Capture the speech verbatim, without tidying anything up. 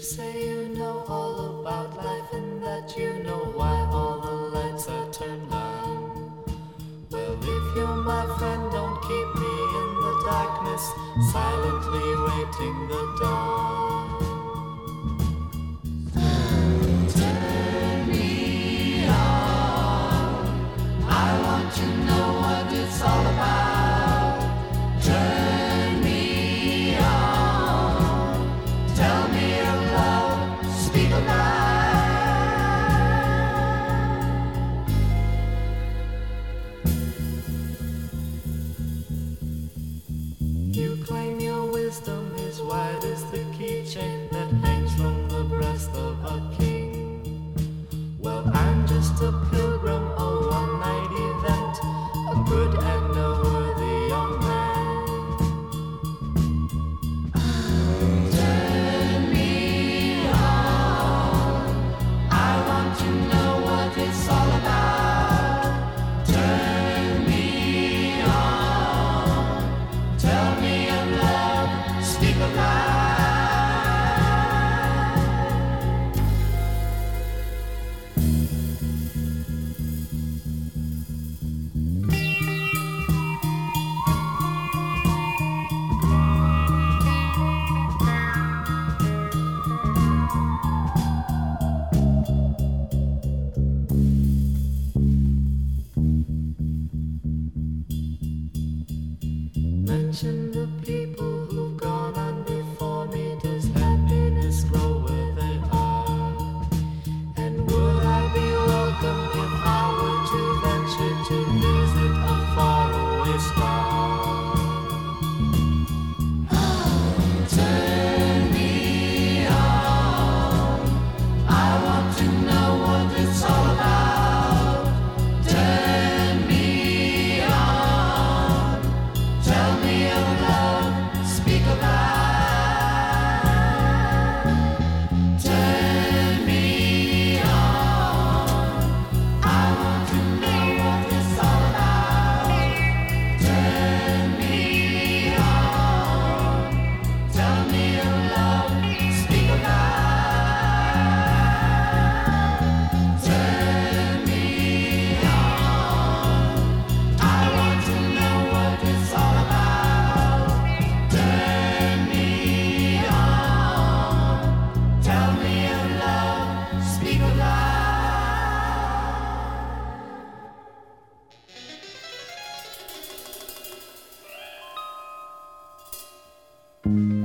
say you know all about life and that you know why all the lights are turned on. Well, if you're my friend, don't keep me in the darkness, silently waiting the dawn. Turn me on, I want to know what it's all about. Turn me on, tell me of love, speak of life. You claim your wisdom is wide as the keychain that hangs from the breast of a king. Well, I'm just a pilgrim, a one-night event, a good and a worthy young man. Turn me on, I want to know what it's all about. Turn me on, tell me of love, speak of life. Mention the people who've gone on before me. Does happiness grow where they are? And would I be welcome if I were to venture to visit a faraway star? Turn me on, I want to know what it's all about. Turn me on, tell me of love, speak of life. Turn me on, I want to know what it's all about. Turn me on, tell me of love, speak of life. Turn me on, I want to know what it's all about. Turn me on, tell me of love, speak of life. Thank you.